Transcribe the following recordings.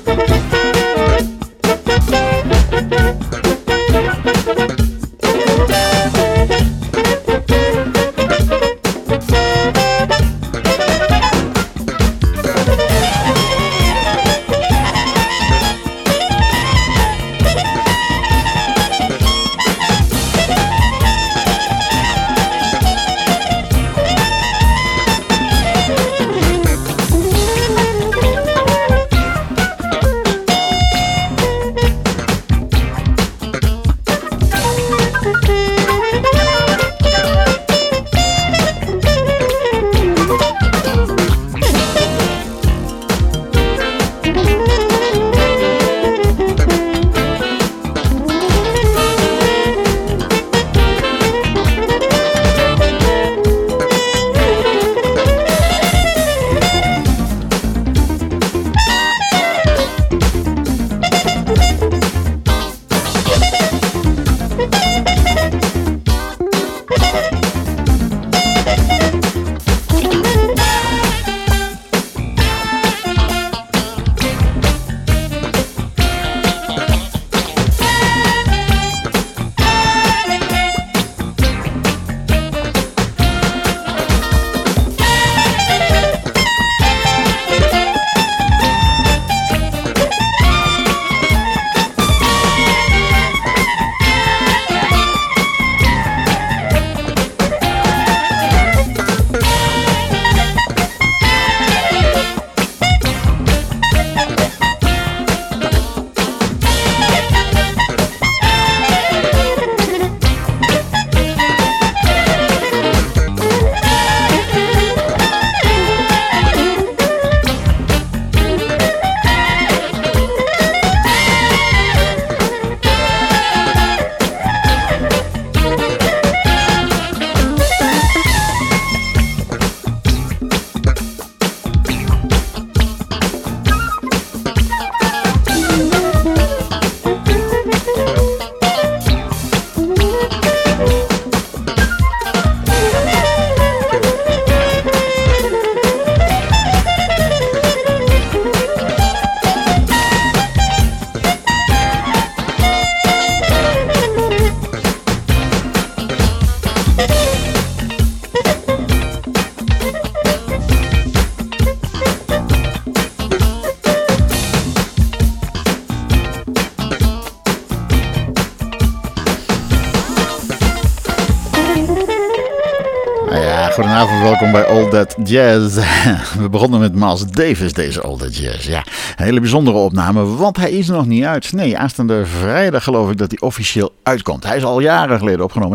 Goedenavond, welkom bij All That Jazz. We begonnen met Miles Davis, deze All That Jazz. Ja, een hele bijzondere opname, want hij is nog niet uit. Nee, aanstaande vrijdag geloof ik dat hij officieel uitkomt. Hij is al jaren geleden opgenomen,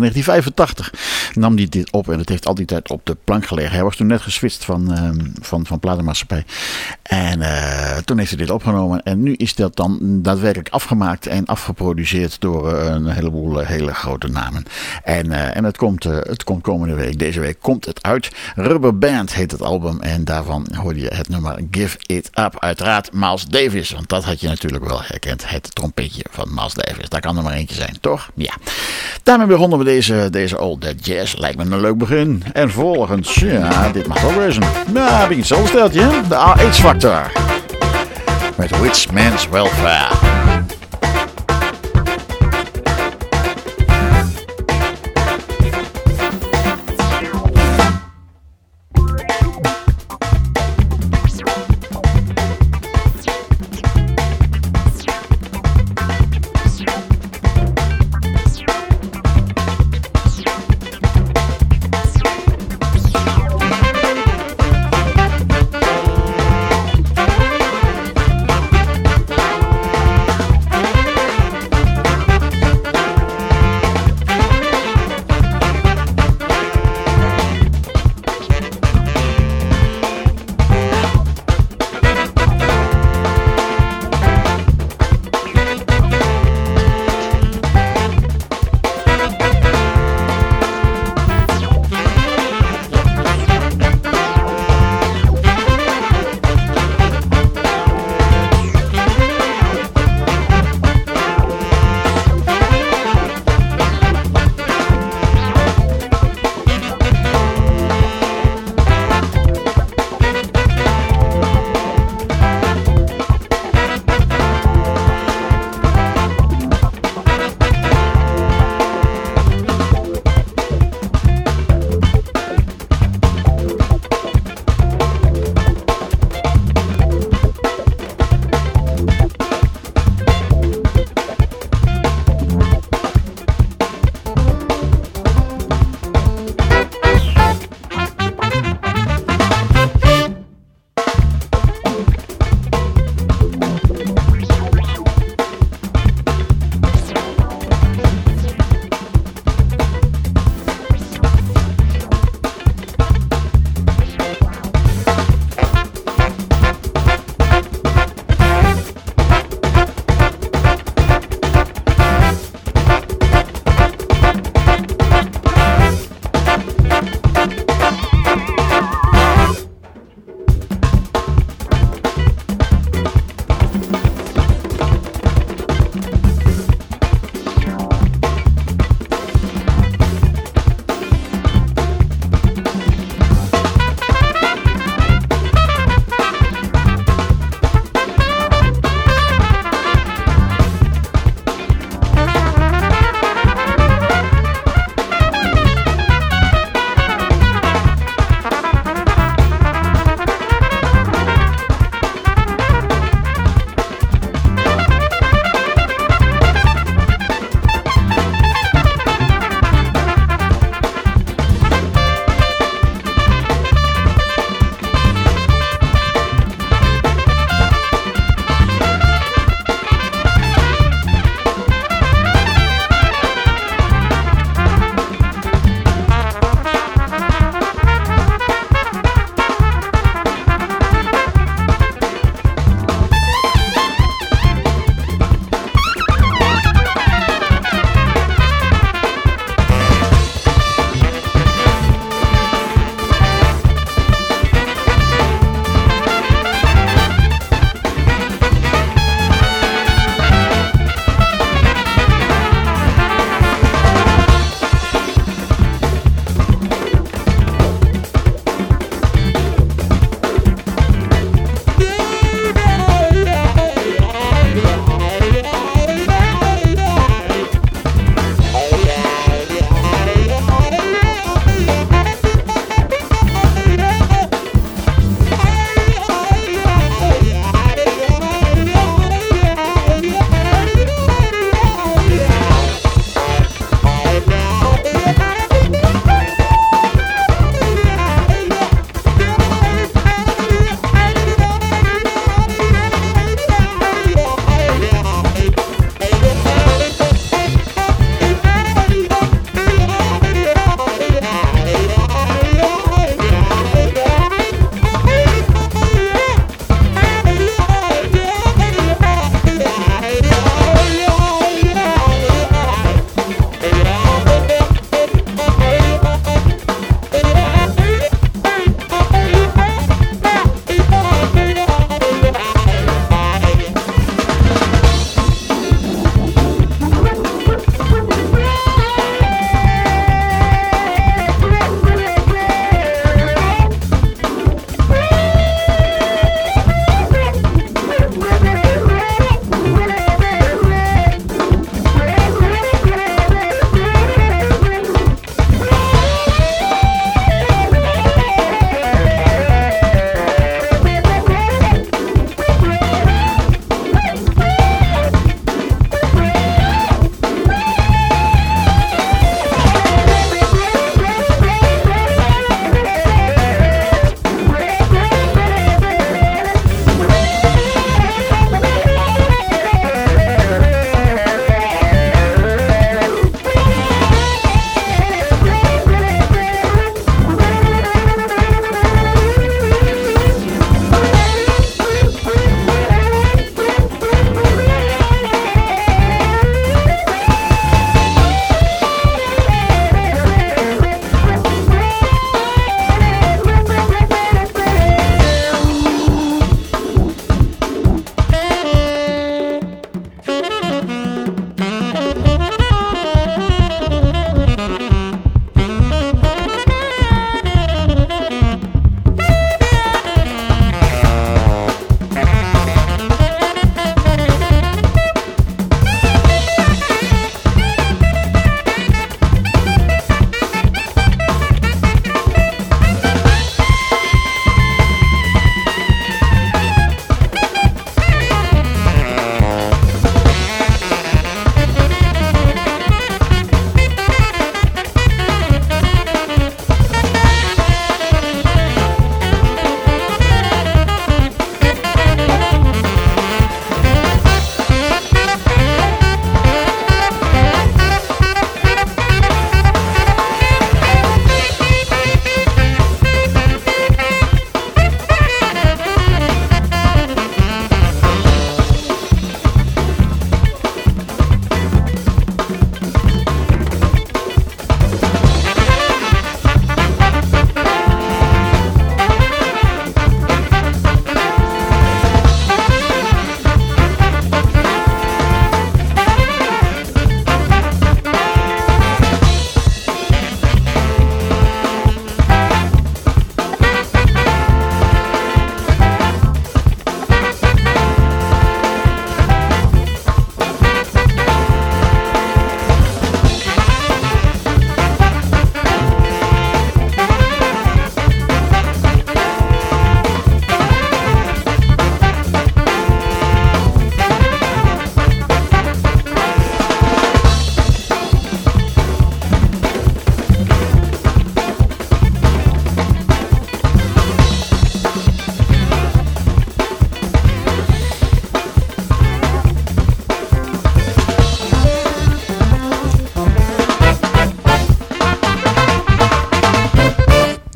1985 nam hij dit op en het heeft al die tijd op de plank gelegen. Hij was toen net geswitcht van platenmaatschappij. En toen heeft hij dit opgenomen en nu is dat dan daadwerkelijk afgemaakt en afgeproduceerd door een heleboel hele grote namen. En het komt komende week. Deze week komt het uit. Rubber Band heet het album en daarvan hoorde je het nummer Give It Up. Uiteraard Miles Davis, want dat had je natuurlijk wel herkend. Het trompetje van Miles Davis. Daar kan er maar eentje zijn, toch? Ja. Daarmee begonnen we deze All That Jazz. Lijkt me een leuk begin. En vervolgens, ja, dit mag ook wezen. Nou, heb ik iets zo steltje, hè? De H-Factor. Met Which Man's Welfare.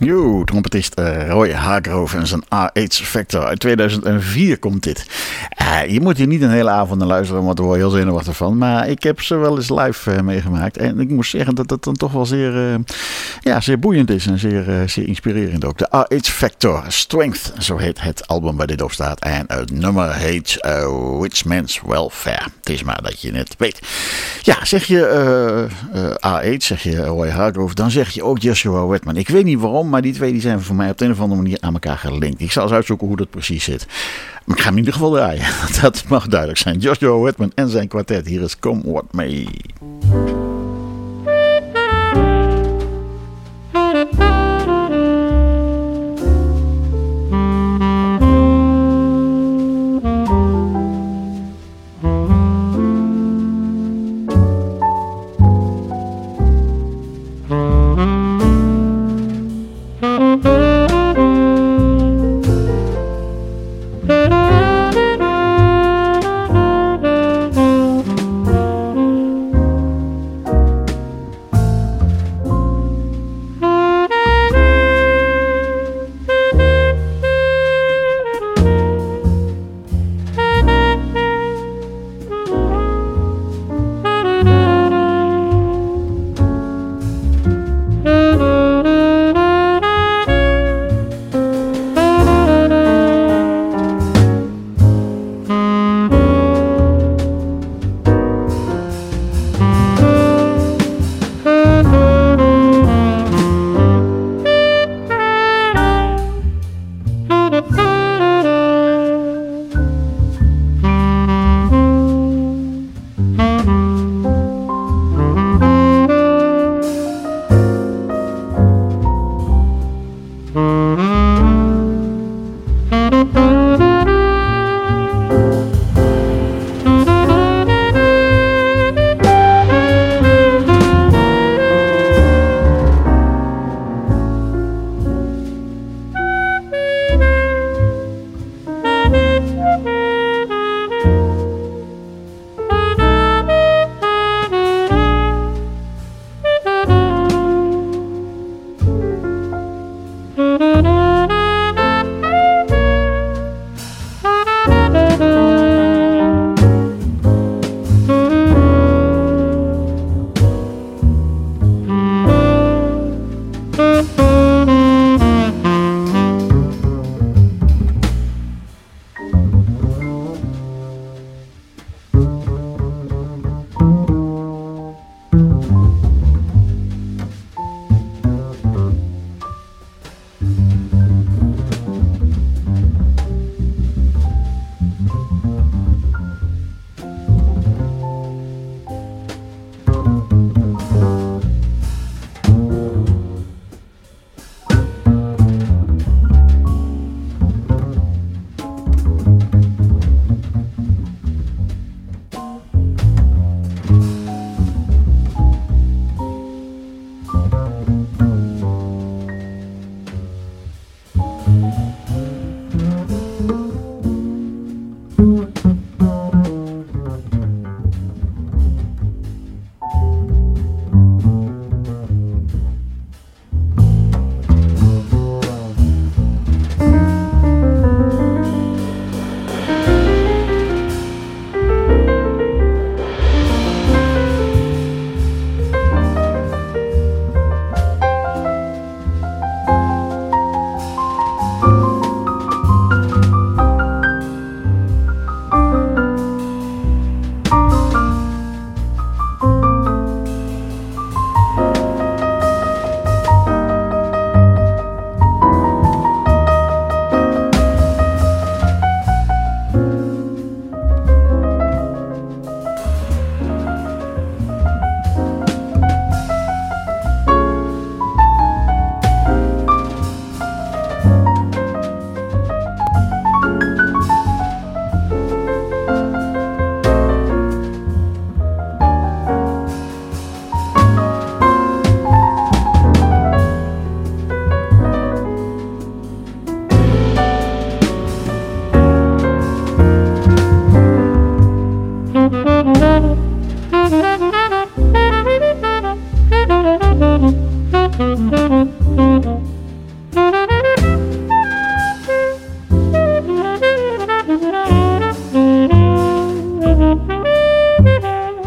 You, trompetist Roy Hargrove en zijn RH Factor. Uit 2004 komt dit. Je moet hier niet een hele avond naar luisteren, want daar word je heel zenuwachtig van. Maar ik heb ze wel eens live meegemaakt. En ik moet zeggen dat het dan toch wel zeer boeiend is en zeer inspirerend ook. De RH Factor, Strength, zo heet het album waar dit op staat. En het nummer heet Which Man's Welfare. Het is maar dat je het weet. Ja, zeg je RH, zeg je Roy Hargrove, dan zeg je ook Joshua Redman. Ik weet niet waarom, maar die twee die zijn voor mij op de een of andere manier aan elkaar gelinkt. Ik zal eens uitzoeken hoe dat precies zit. Maar ik ga hem in ieder geval draaien. Dat mag duidelijk zijn. Joshua Redman en zijn kwartet. Hier is Come What May.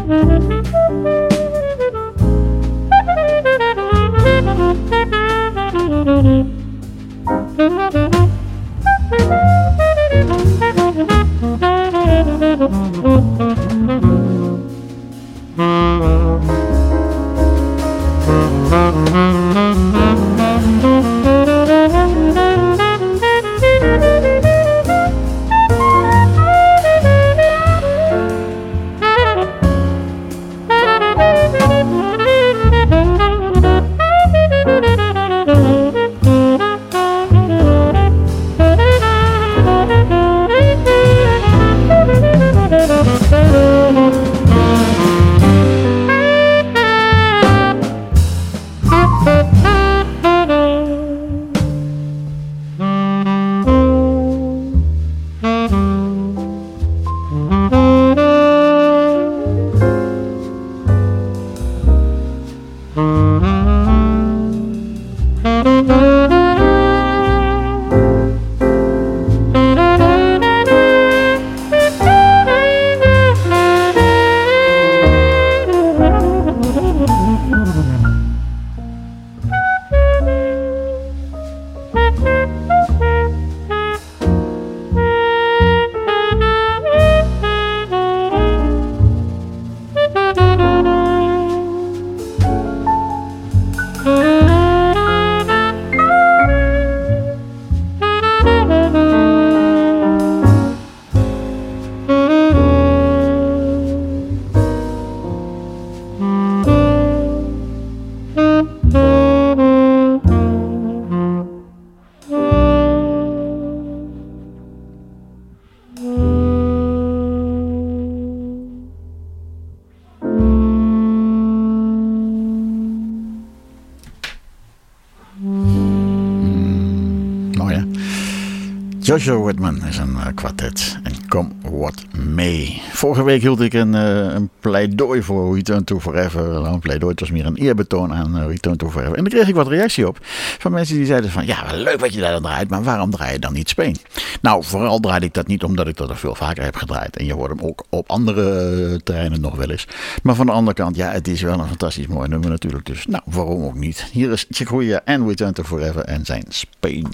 Joshua Whitman is een kwartet en Come What May. Vorige week hield ik een pleidooi voor Return to Forever. Nou, een pleidooi, het was meer een eerbetoon aan Return to Forever. En daar kreeg ik wat reactie op van mensen die zeiden van ja, leuk wat je daar dan draait, maar waarom draai je dan niet Spain? Nou, vooral draaide ik dat niet omdat ik dat er veel vaker heb gedraaid. En je hoort hem ook op andere terreinen nog wel eens. Maar van de andere kant, ja, het is wel een fantastisch mooi nummer natuurlijk. Dus nou, waarom ook niet? Hier is Chick Corea en Return to Forever en zijn Spain.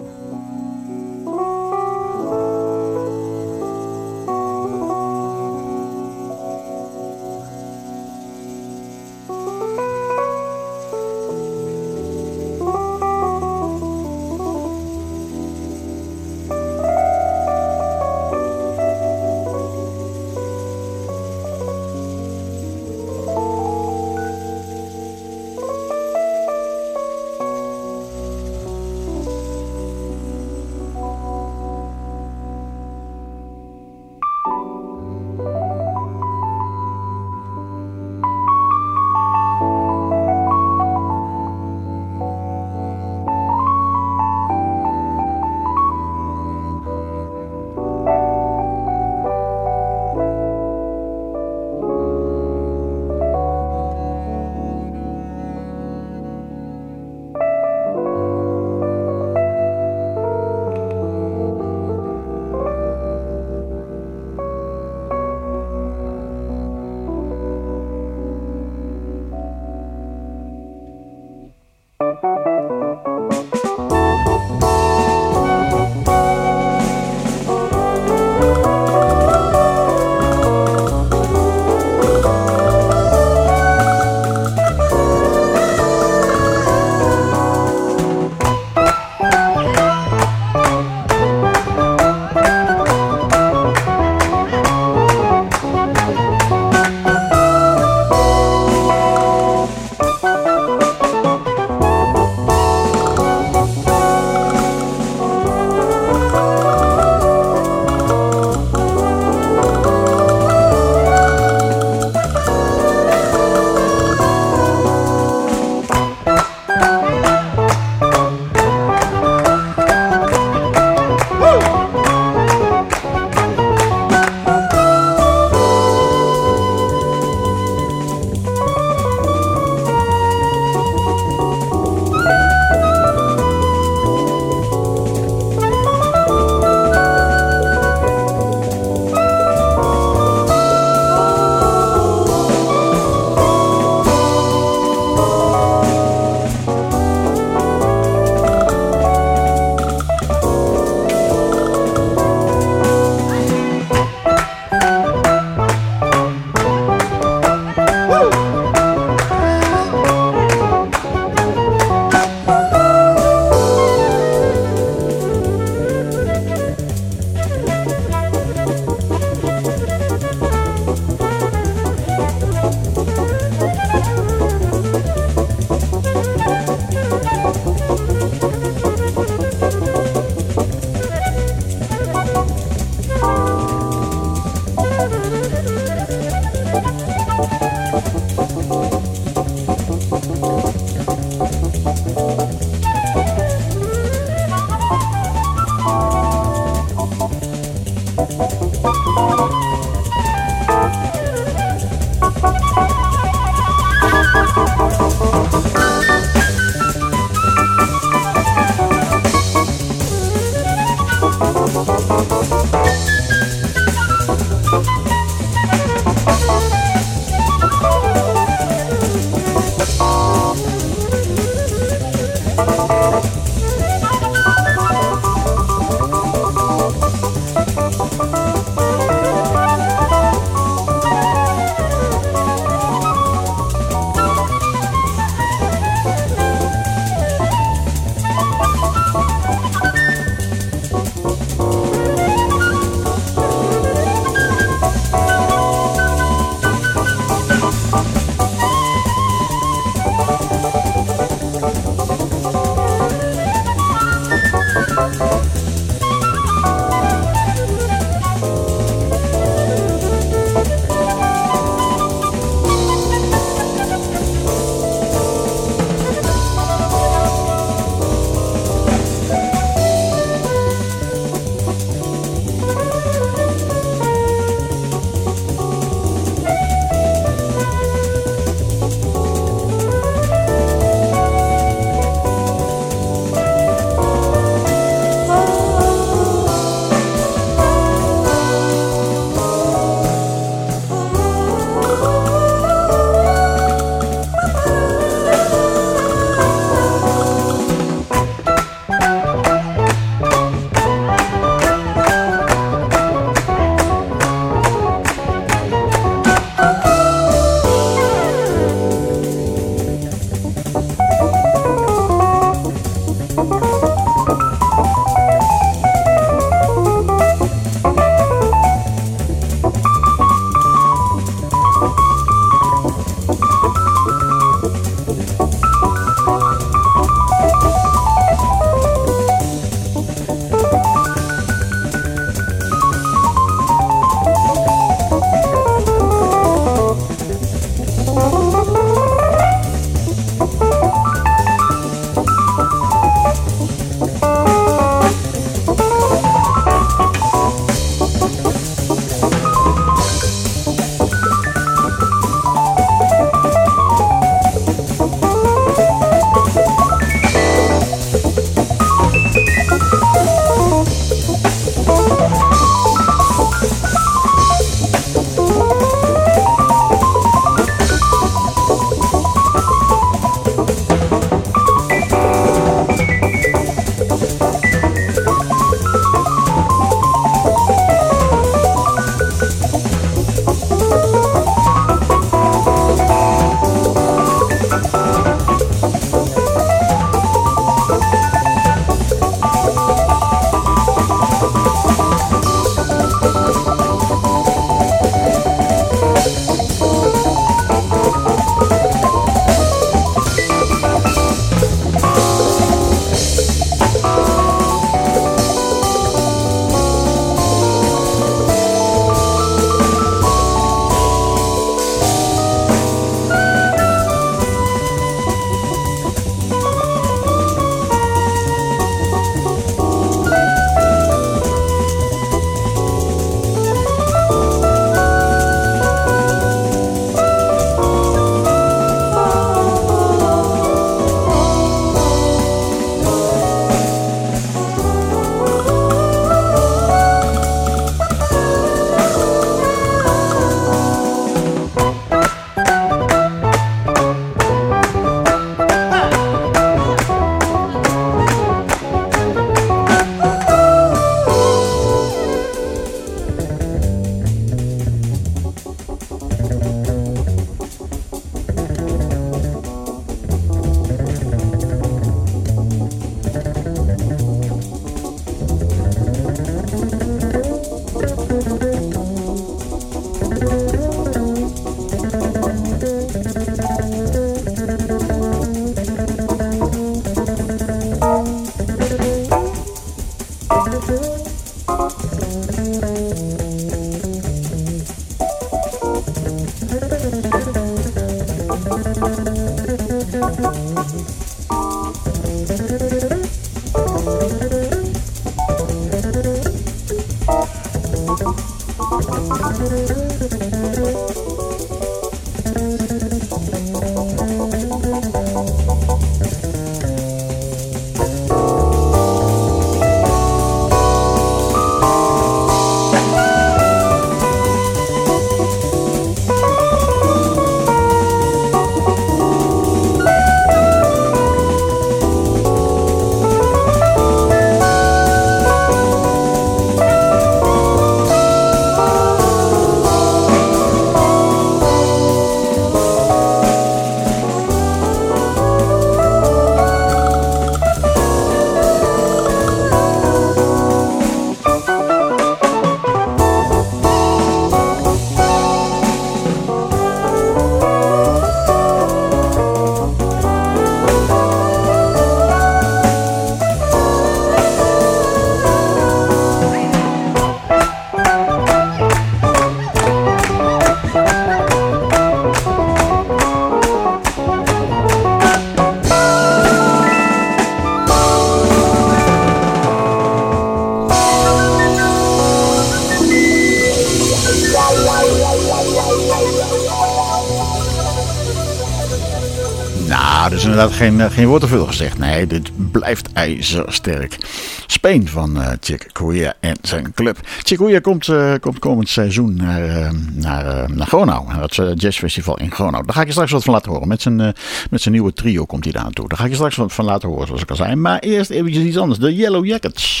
Dus inderdaad geen woord te veel gezegd. Nee, dit blijft ijzersterk. Spain van Chick Corea en zijn club. Chick Corea komt komend seizoen naar Gronau. Naar het jazzfestival in Gronau. Daar ga ik je straks wat van laten horen. Met zijn nieuwe trio komt hij daar naartoe. Daar ga ik je straks wat van laten horen, zoals ik al zei. Maar eerst eventjes iets anders. De Yellow Jackets.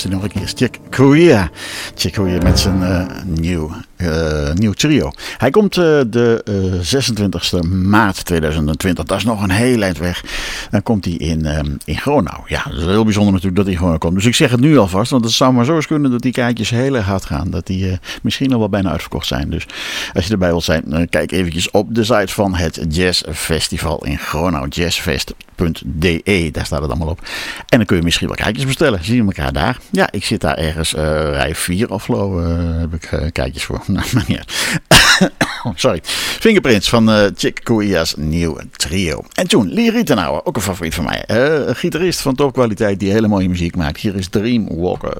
was hij nog een keer. Chick Corea. Chick Corea met zijn nieuw trio. Hij komt de 26e maart 2020. Dat is nog een heel eind weg. Dan komt hij in Gronau. Ja, dat is heel bijzonder natuurlijk dat hij gewoon komt. Dus ik zeg het nu alvast, want het zou maar zo eens kunnen dat die kaartjes heel erg hard gaan. Dat die misschien al wel bijna uitverkocht zijn. Dus als je erbij wilt zijn, kijk eventjes op de site van het Jazz Festival in Gronau. Jazzfest.de, daar staat het allemaal op. En dan kun je misschien wel kaartjes bestellen. Zien we elkaar daar? Ja, ik zit daar ergens rij 4 of zo heb ik kaartjes voor. Nou, maar niet uit. Sorry. Fingerprints van Chick Corea's nieuw trio. En toen Lee Rittenauer, ook een favoriet van mij. Een gitarist van topkwaliteit die hele mooie muziek maakt. Hier is Dreamwalker.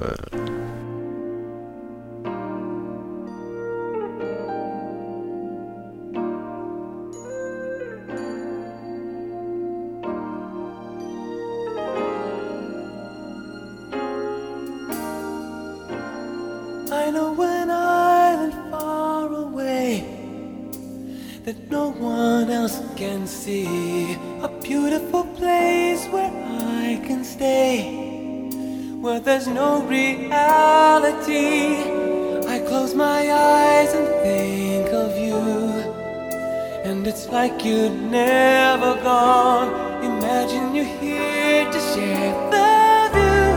I know an island far away that no one else can see. A beautiful place where I can stay, where there's no reality. I close my eyes and think of you, and it's like you'd never gone. Imagine you're here to share the view,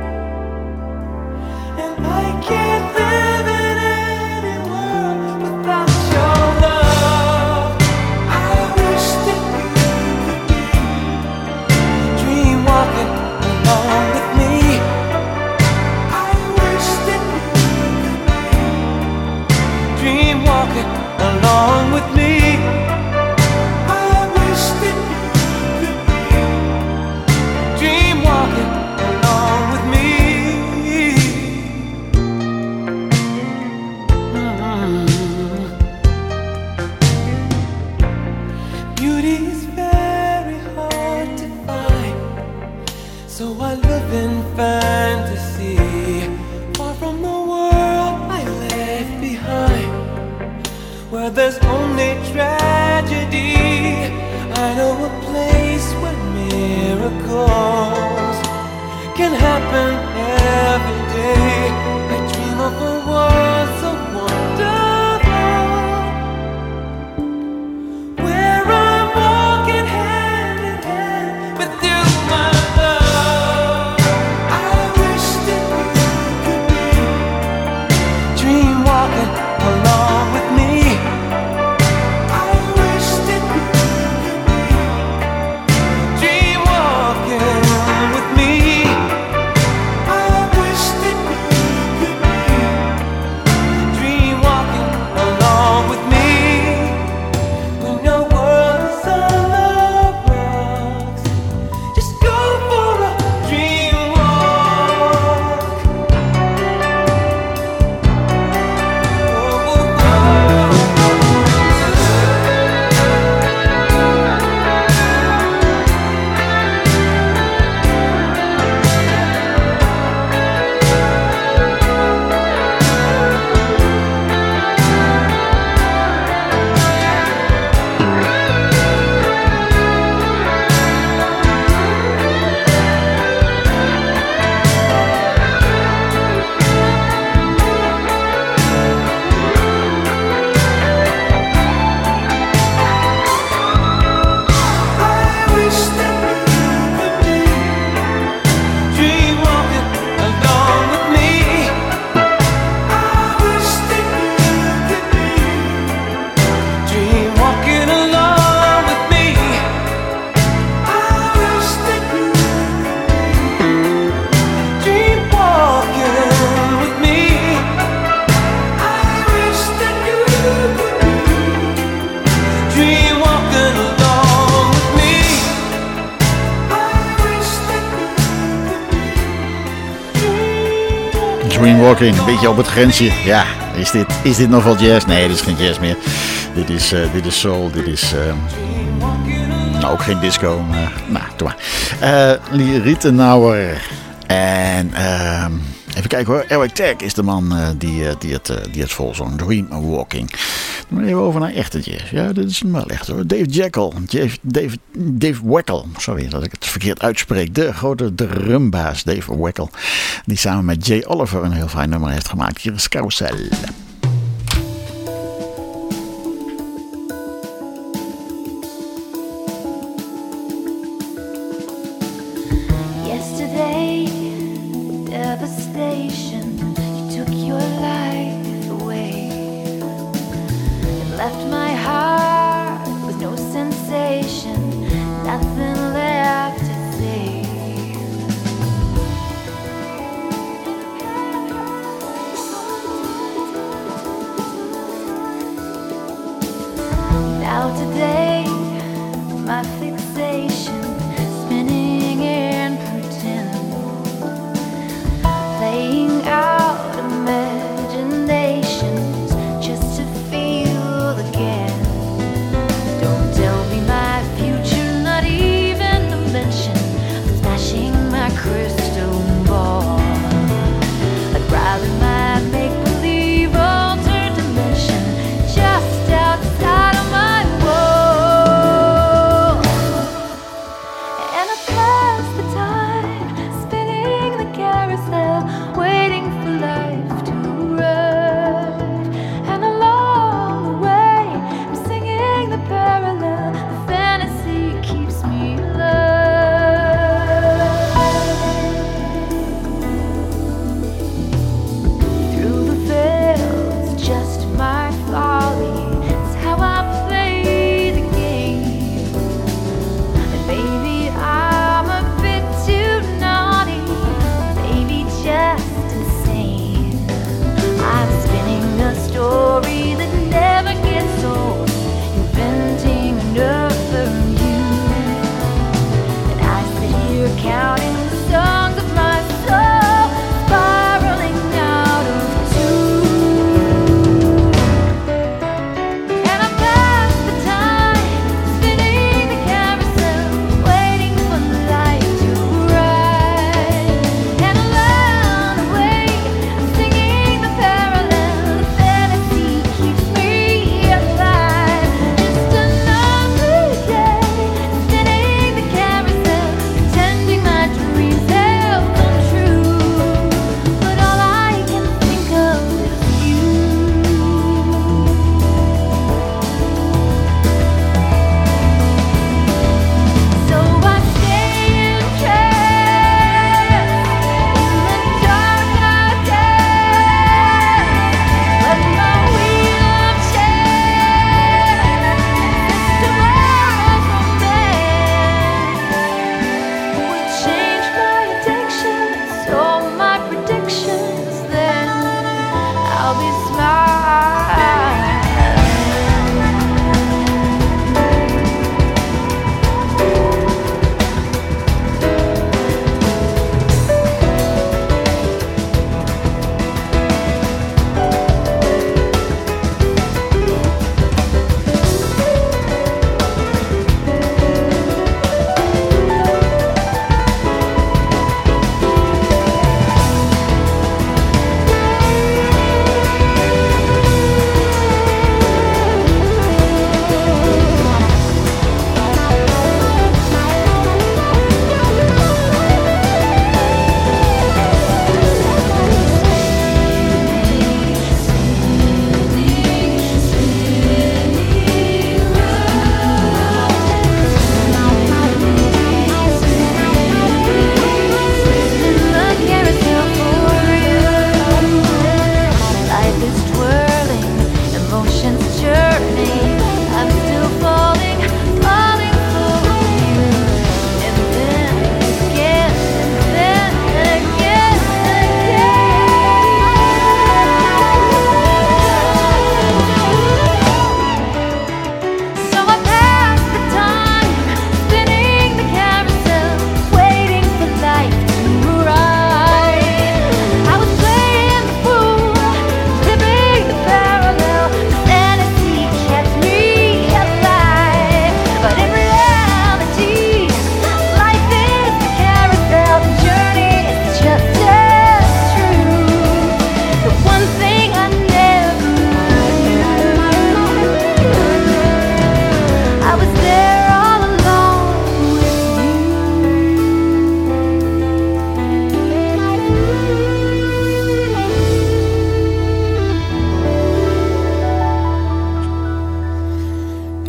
and I can't live in any world without your love. I wish that you could be dream walking along with me. I wish that you could be dream walking along with me. I wish that you could be dream walking along with me. Beauty is very hard to find, so I live in fantasy, far from the world I left behind, where there's only tragedy. I know a place where miracles can happen every day. I dream of a world so wonderful, where I'm walking hand in hand with you, my love. I wish that you could be dream walking along with me. I wish that you could be dream walking with me. I wish that you could be dream walking along with me. When your world is on the rocks, just go for a dream walk. I wish that you could be dream walking along with me. I wish that you could be dream walking along with me. I wish that you could be dream walking with me. I wish that you could be dream walking along with me. I wish that you could be Dreamwalking, een beetje op het grensje. Ja, is dit nog wel jazz? Nee, dit is geen jazz meer. Dit is soul, dit is nou ook geen disco. Maar, nou, doe maar. Lee Rittenauer. En even kijken hoor. Eric Tag is de man die het volzong. Dreamwalking. Dan even over naar echte jazz. Ja, dit is wel echt hoor. Dave Jekyll. Dave Weckl. Sorry dat ik het verkeerd uitspreek. De grote drumbaas Dave Weckl. Die samen met Jay Oliver een heel fijn nummer heeft gemaakt. Hier is Carousel. Yesterday, devastation, you took your life away. It left my heart with no sensation, nothing left to say. Now today, my fixation spinning in pretend, playing out imaginations just to feel again. Don't tell me my future, not even to mention smashing my crystal ball. I'd rather my make-believe altered dimension just outside of my wall.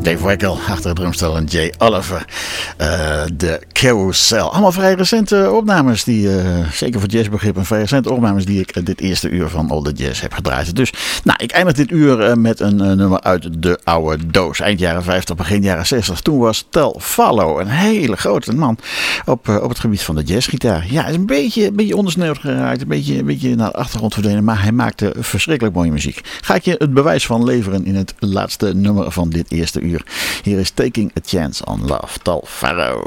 Dave Weckl achter het drumstel en Jay Oliver. De Carousel. Allemaal vrij recente opnames die, zeker voor jazzbegrip, vrij recente opnames die ik dit eerste uur van All That Jazz heb gedraaid. Dus ik eindig dit uur met een nummer uit de oude doos. Eind jaren 50, begin jaren 60. Toen was Tel Fallo een hele grote man op het gebied van de jazzgitaar. Ja, is een beetje ondersneeuwd geraakt, een beetje naar de achtergrond verdwenen, maar hij maakte verschrikkelijk mooie muziek. Ga ik je het bewijs van leveren in het laatste nummer van dit eerste uur. Hier is Taking a Chance on Love, Tel Fallo.